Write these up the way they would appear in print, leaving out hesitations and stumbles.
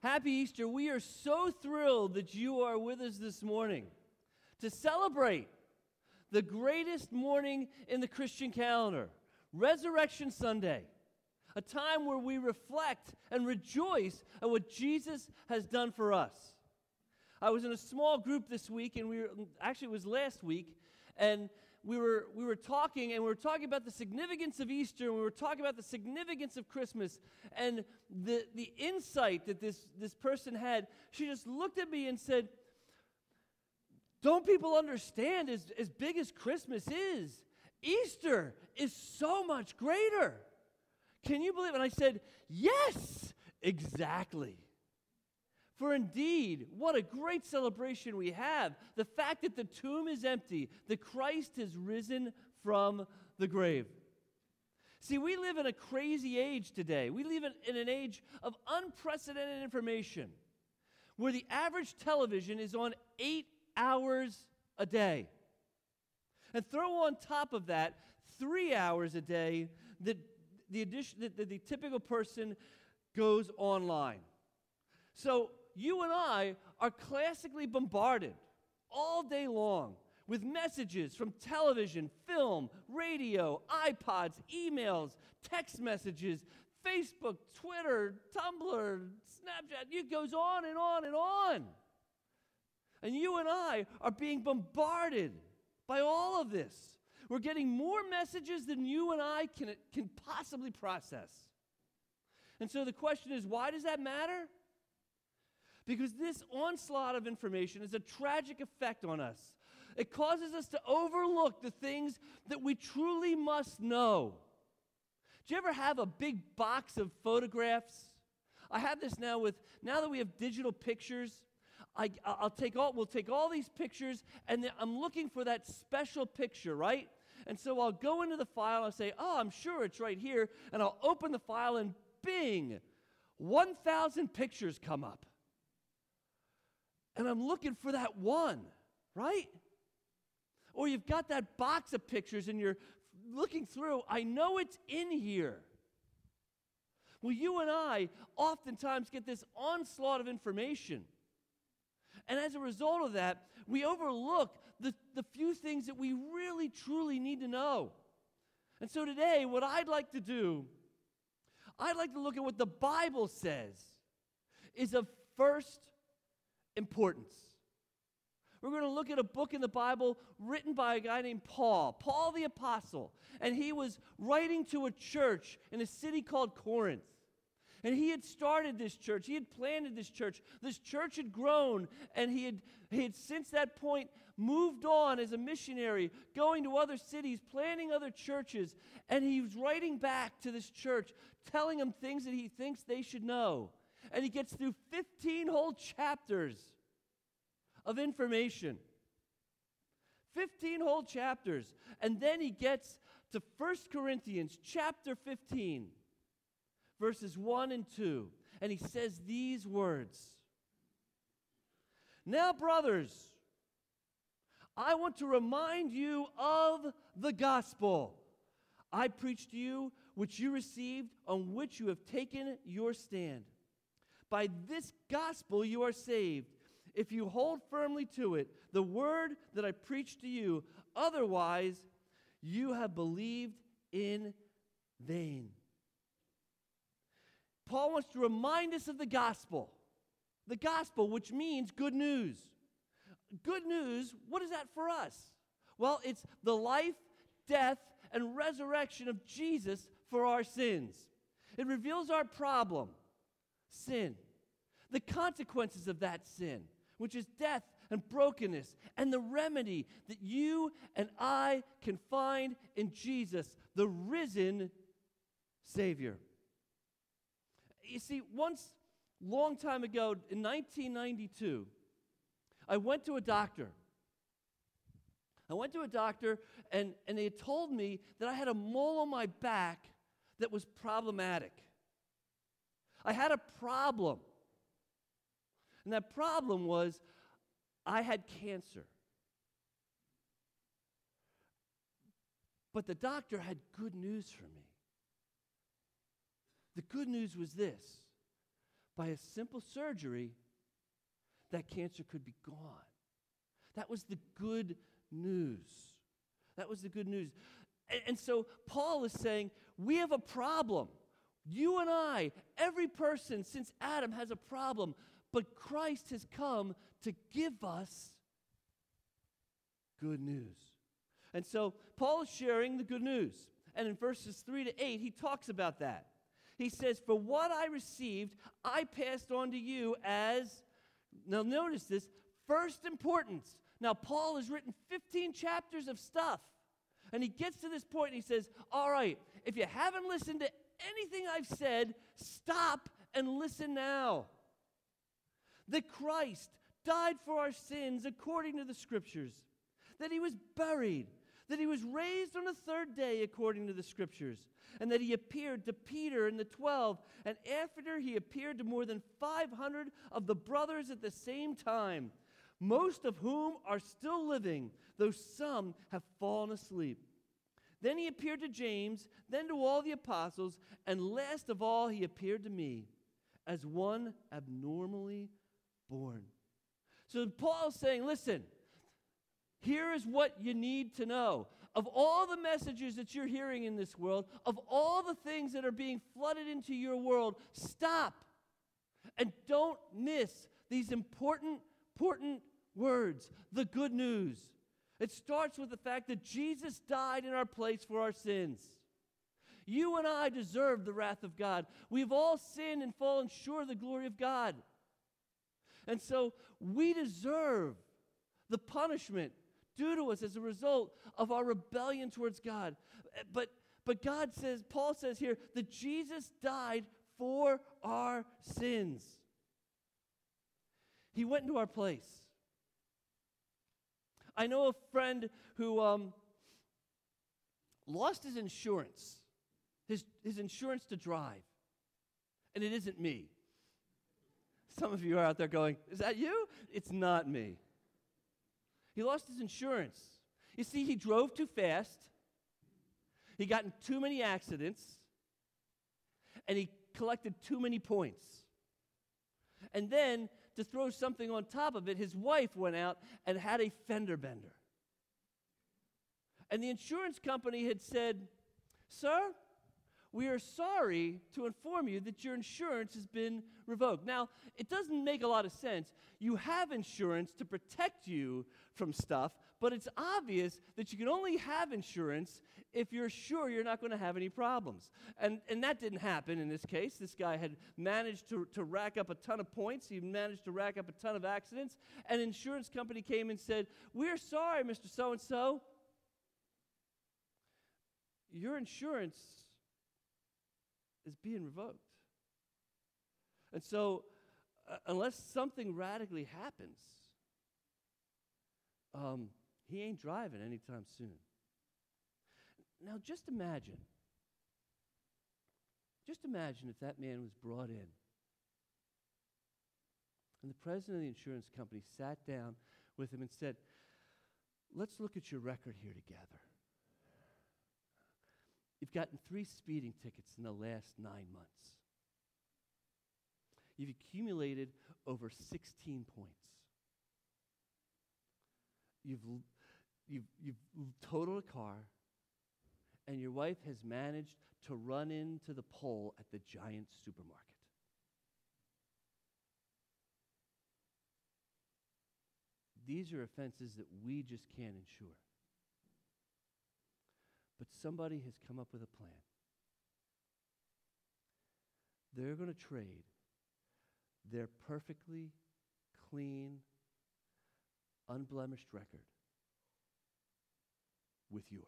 Happy Easter. We are so thrilled that you are with us this morning to celebrate the greatest morning in the Christian calendar, Resurrection Sunday, a time where we reflect and rejoice at what Jesus has done for us. I was in a small group this week, and it was last week, and we were talking about the significance of Easter, and we were talking about the significance of Christmas, and the insight that this person had. She just looked at me and said, "Don't people understand, as big as Christmas is, Easter is so much greater. Can you believe it?" And I said, "Yes, exactly. For indeed, what a great celebration we have. The fact that the tomb is empty, that Christ has risen from the grave." See, we live in a crazy age today. We live in an age of unprecedented information, where the average television is on 8 hours a day. And throw on top of that 3 hours a day that the typical person goes online. So you and I are classically bombarded all day long with messages from television, film, radio, iPods, emails, text messages, Facebook, Twitter, Tumblr, Snapchat. It goes on and on and on. And you and I are being bombarded by all of this. We're getting more messages than you and I can possibly process. And so the question is, why does that matter? Because this onslaught of information has a tragic effect on us. It causes us to overlook the things that we truly must know. Do you ever have a big box of photographs? I have this now that we have digital pictures. We'll take all these pictures, and then I'm looking for that special picture, right? And so I'll go into the file, and I'll say, "Oh, I'm sure it's right here," and I'll open the file, and bing, 1,000 pictures come up. And I'm looking for that one, right? Or you've got that box of pictures, and you're looking through, I know it's in here. Well, you and I oftentimes get this onslaught of information. And as a result of that, we overlook the few things that we really, truly need to know. And so today, what I'd like to do, I'd like to look at what the Bible says is of first importance. We're going to look at a book in the Bible written by a guy named Paul the Apostle. And he was writing to a church in a city called Corinth. And he had started this church. He had planted this church. This church had grown, and he had since that point moved on as a missionary, going to other cities, planting other churches. And he was writing back to this church, telling them things that he thinks they should know. And he gets through 15 whole chapters of information. 15 whole chapters. And then he gets to 1 Corinthians chapter 15. Verses 1 and 2, and he says these words. "Now, brothers, I want to remind you of the gospel I preached to you, which you received, on which you have taken your stand. By this gospel you are saved, if you hold firmly to it, the word that I preached to you. Otherwise, you have believed in vain." Paul wants to remind us of the gospel, which means good news. Good news, what is that for us? Well, it's the life, death, and resurrection of Jesus for our sins. It reveals our problem, sin, the consequences of that sin, which is death and brokenness, and the remedy that you and I can find in Jesus, the risen Savior. You see, once, long time ago, in 1992, I went to a doctor. And they had told me that I had a mole on my back that was problematic. I had a problem. And that problem was I had cancer. But the doctor had good news for me. The good news was this: by a simple surgery, that cancer could be gone. That was the good news. That was the good news. And so Paul is saying, we have a problem. You and I, every person since Adam has a problem, but Christ has come to give us good news. And so Paul is sharing the good news. And in verses 3 to 8, he talks about that. He says, for what I received, I passed on to you as, now notice this, first importance. Now, Paul has written 15 chapters of stuff. And he gets to this point and he says, all right, if you haven't listened to anything I've said, stop and listen now. That Christ died for our sins according to the Scriptures. That he was buried. That he was raised on the third day according to the Scriptures. And that he appeared to Peter and the 12. And after he appeared to more than 500 of the brothers at the same time, most of whom are still living, though some have fallen asleep. Then he appeared to James, then to all the apostles, and last of all he appeared to me as one abnormally born. So Paul's saying, listen, here is what you need to know. Of all the messages that you're hearing in this world, of all the things that are being flooded into your world, stop and don't miss these important words, the good news. It starts with the fact that Jesus died in our place for our sins. You and I deserve the wrath of God. We've all sinned and fallen short of the glory of God. And so we deserve the punishment due to us as a result of our rebellion towards God. But God says, Paul says here, that Jesus died for our sins. He went into our place. I know a friend who lost his insurance, his insurance to drive. And it isn't me. Some of you are out there going, is that you? It's not me. He lost his insurance. You see, he drove too fast. He got in too many accidents. And he collected too many points. And then, to throw something on top of it, his wife went out and had a fender bender. And the insurance company had said, sir, we are sorry to inform you that your insurance has been revoked. Now, it doesn't make a lot of sense. You have insurance to protect you from stuff, but it's obvious that you can only have insurance if you're sure you're not going to have any problems. And that didn't happen in this case. This guy had managed to rack up a ton of points. He managed to rack up a ton of accidents. And an insurance company came and said, we're sorry, Mr. So-and-so. Your insurance is being revoked. And so, unless something radically happens, he ain't driving anytime soon. Now, just imagine if that man was brought in and the president of the insurance company sat down with him and said, let's look at your record here together. You've gotten 3 speeding tickets in the last 9 months. You've accumulated over 16 points. You've totaled a car, and your wife has managed to run into the pole at the giant supermarket. These are offenses that we just can't insure. But somebody has come up with a plan. They're going to trade their perfectly clean, unblemished record with yours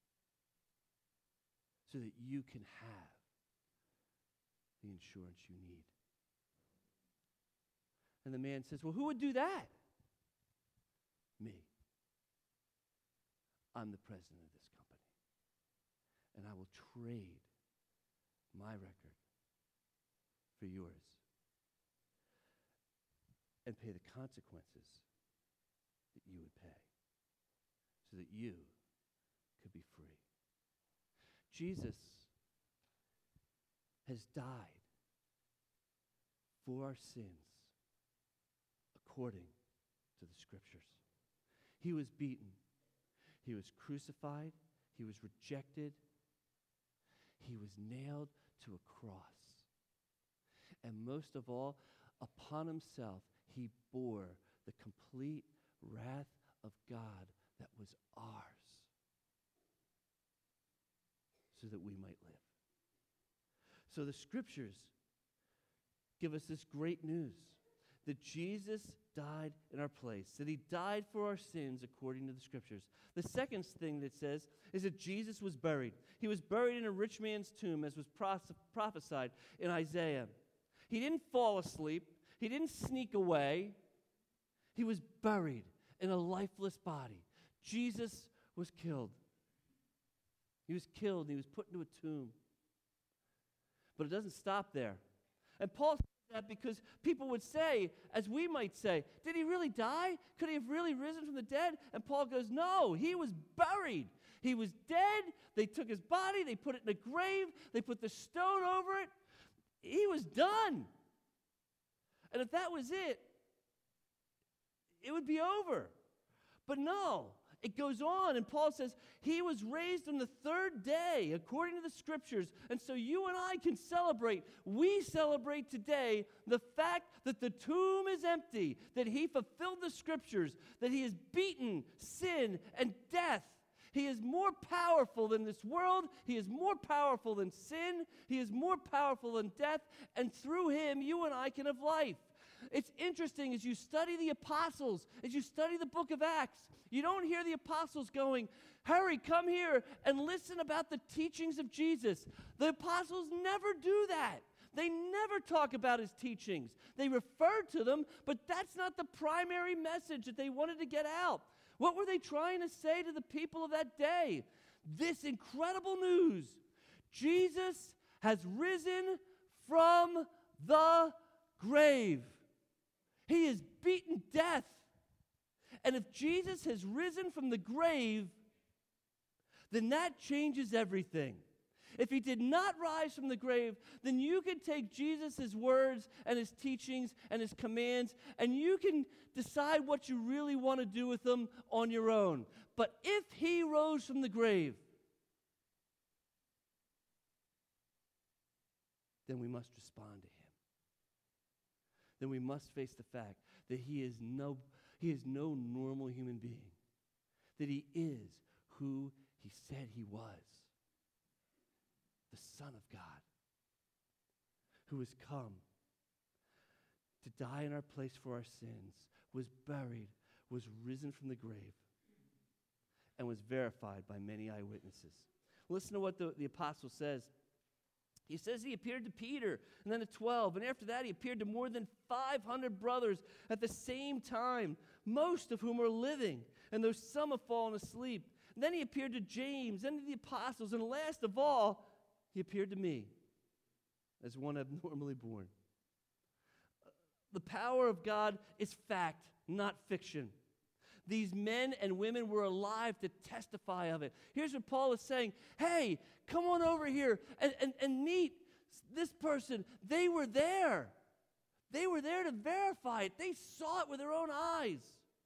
so that you can have the insurance you need. And the man says, well, who would do that? Me. I'm the president of this company. And I will trade my record for yours and pay the consequences that you would pay so that you could be free. Jesus has died for our sins according to the Scriptures. He was beaten. He was crucified. He was rejected. He was nailed to a cross. And most of all, upon himself, he bore the complete wrath of God that was ours so that we might live. So the Scriptures give us this great news that Jesus died in our place, that he died for our sins according to the Scriptures. The second thing that says is that Jesus was buried. He was buried in a rich man's tomb, as was prophesied in Isaiah. He didn't fall asleep. He didn't sneak away. He was buried in a lifeless body. Jesus was killed. He was killed and he was put into a tomb. But it doesn't stop there. And Paul says that because people would say, as we might say, did he really die? Could he have really risen from the dead? And Paul goes, no, he was buried. He was dead. They took his body. They put it in a grave. They put the stone over it. He was done. And if that was it, it would be over. But no, it goes on, and Paul says, he was raised on the third day, according to the Scriptures. And so you and I can celebrate. We celebrate today the fact that the tomb is empty, that he fulfilled the Scriptures, that he has beaten sin and death. He is more powerful than this world. He is more powerful than sin. He is more powerful than death. And through him, you and I can have life. It's interesting as you study the apostles, as you study the book of Acts, you don't hear the apostles going, hurry, come here and listen about the teachings of Jesus. The apostles never do that. They never talk about his teachings. They refer to them, but that's not the primary message that they wanted to get out. What were they trying to say to the people of that day? This incredible news. Jesus has risen from the grave. He has beaten death. And if Jesus has risen from the grave, then that changes everything. If he did not rise from the grave, then you can take Jesus' words and his teachings and his commands, and you can decide what you really want to do with them on your own. But if he rose from the grave, then we must respond to him. Then we must face the fact that he is no normal human being, that he is who he said he was. The Son of God, who has come to die in our place for our sins, was buried, was risen from the grave, and was verified by many eyewitnesses. Listen to what the apostle says. He says he appeared to Peter, and then to 12, and after that he appeared to more than 500 brothers at the same time, most of whom are living, and though some have fallen asleep. And then he appeared to James, and to the apostles, and last of all, he appeared to me as one abnormally born. The power of God is fact, not fiction. These men and women were alive to testify of it. Here's what Paul is saying. Hey, come on over here and meet this person. They were there. They were there to verify it. They saw it with their own eyes.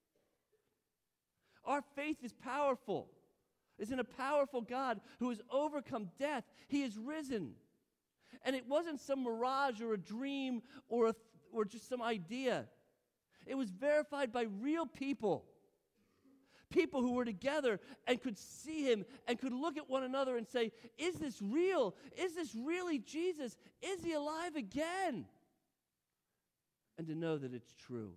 Our faith is powerful. It's in a powerful God who has overcome death. He is risen. And it wasn't some mirage or a dream or just some idea. It was verified by real people. People who were together and could see him and could look at one another and say, is this real? Is this really Jesus? Is he alive again? And to know that it's true.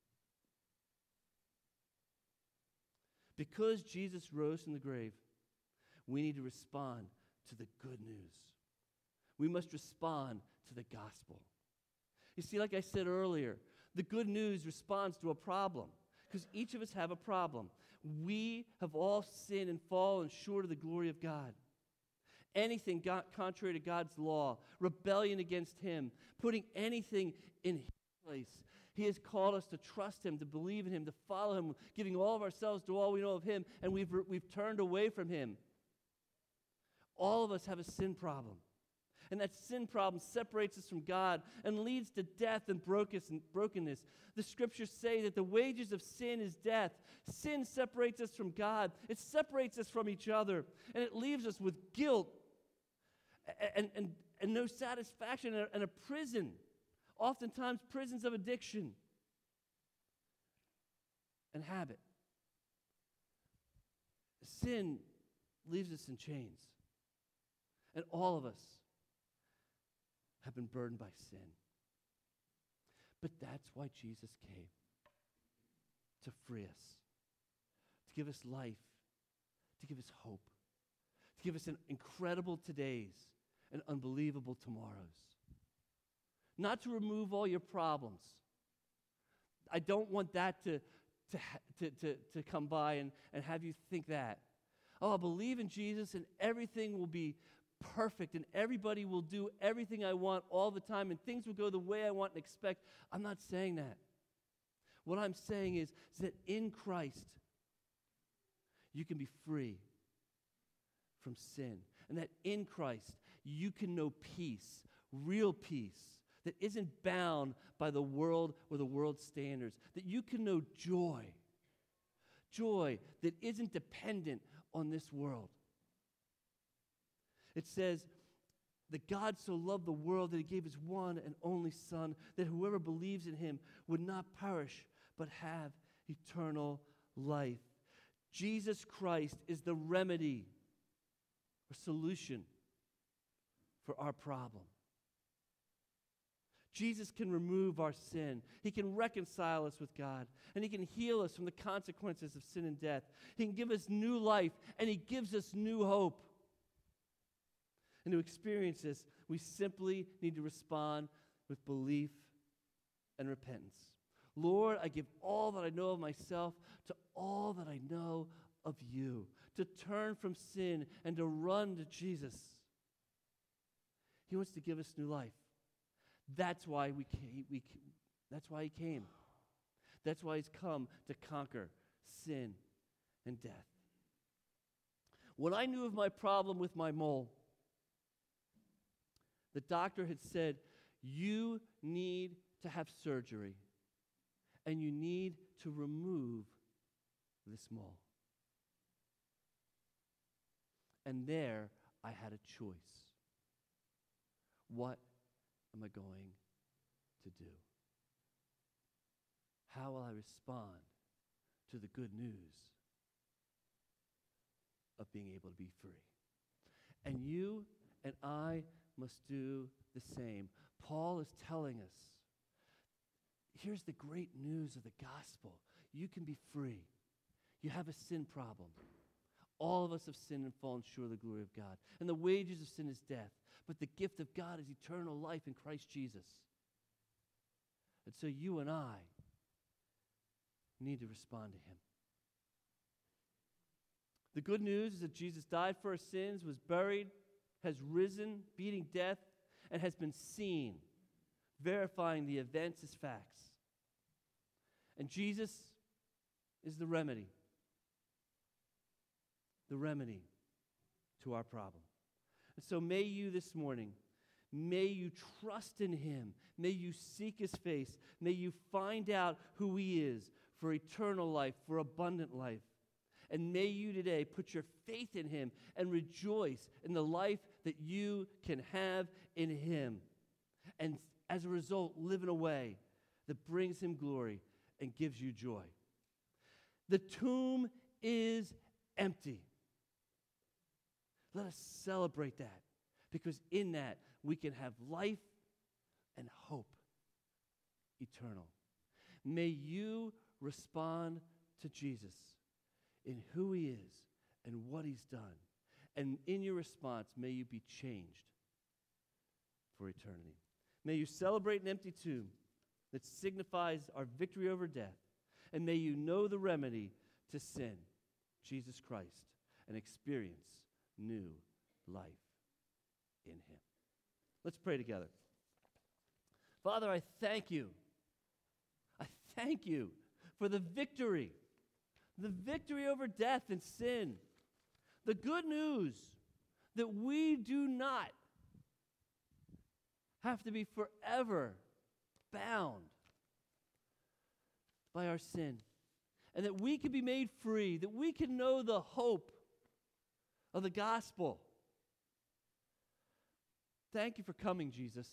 Because Jesus rose from the grave, we need to respond to the good news. We must respond to the gospel. You see, like I said earlier, the good news responds to a problem, because each of us have a problem. We have all sinned and fallen short of the glory of God. Anything contrary to God's law, rebellion against him, putting anything in his place. He has called us to trust him, to believe in him, to follow him, giving all of ourselves to all we know of him, and we've turned away from him. All of us have a sin problem. And that sin problem separates us from God and leads to death and brokenness. The scriptures say that the wages of sin is death. Sin separates us from God. It separates us from each other. And it leaves us with guilt and no satisfaction and a prison. Oftentimes prisons of addiction and habit. Sin leaves us in chains. And all of us have been burdened by sin. But that's why Jesus came, to free us, to give us life, to give us hope, to give us an incredible todays and unbelievable tomorrows. Not to remove all your problems. I don't want that to come by and have you think that. Oh, I'll believe in Jesus and everything will be perfect and everybody will do everything I want all the time and things will go the way I want and expect. I'm not saying that. What I'm saying is that in Christ, you can be free from sin. And that in Christ, you can know peace, real peace, that isn't bound by the world or the world's standards. That you can know joy. Joy that isn't dependent on this world. It says that God so loved the world that he gave his one and only Son, that whoever believes in him would not perish, but have eternal life. Jesus Christ is the remedy or solution for our problem. Jesus can remove our sin. He can reconcile us with God. And he can heal us from the consequences of sin and death. He can give us new life, and he gives us new hope. And to experience this, we simply need to respond with belief and repentance. Lord, I give all that I know of myself to all that I know of you. To turn from sin and to run to Jesus. He wants to give us new life. That's why that's why he came. That's why he's come to conquer sin and death. When I knew of my problem with my mole, the doctor had said, you need to have surgery and you need to remove this mole. And there I had a choice. What am I going to do? How will I respond to the good news of being able to be free? And you and I must do the same. Paul is telling us, here's the great news of the gospel. You can be free. You have a sin problem. All of us have sinned and fallen short of the glory of God. And the wages of sin is death. But the gift of God is eternal life in Christ Jesus. And so you and I need to respond to him. The good news is that Jesus died for our sins, was buried, has risen, beating death, and has been seen, verifying the events as facts. And Jesus is the remedy to our problem. And so may you this morning, may you trust in him. May you seek his face. May you find out who he is for eternal life, for abundant life. And may you today put your faith in him and rejoice in the life that you can have in him. And as a result, live in a way that brings him glory and gives you joy. The tomb is empty. Let us celebrate that, because in that we can have life and hope eternal. May you respond to Jesus in who he is and what he's done. And in your response, may you be changed for eternity. May you celebrate an empty tomb that signifies our victory over death. And may you know the remedy to sin, Jesus Christ, and experience new life in him. Let's pray together. Father, I thank you. I thank you for the victory over death and sin. The good news that we do not have to be forever bound by our sin, and that we can be made free, that we can know the hope of the gospel. Thank you for coming, Jesus.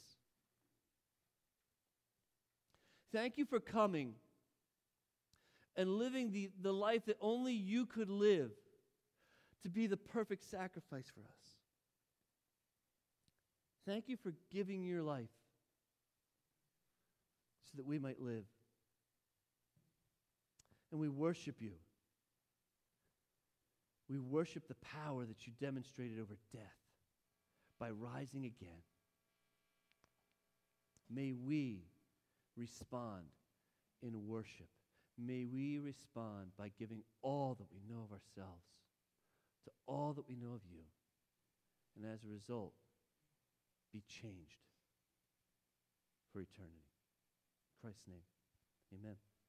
Thank you for coming and living the life that only you could live, to be the perfect sacrifice for us. Thank you for giving your life so that we might live. And we worship you. We worship the power that you demonstrated over death by rising again. May we respond in worship. May we respond by giving all that we know of ourselves to all that we know of you. And as a result, be changed for eternity. In Christ's name, amen.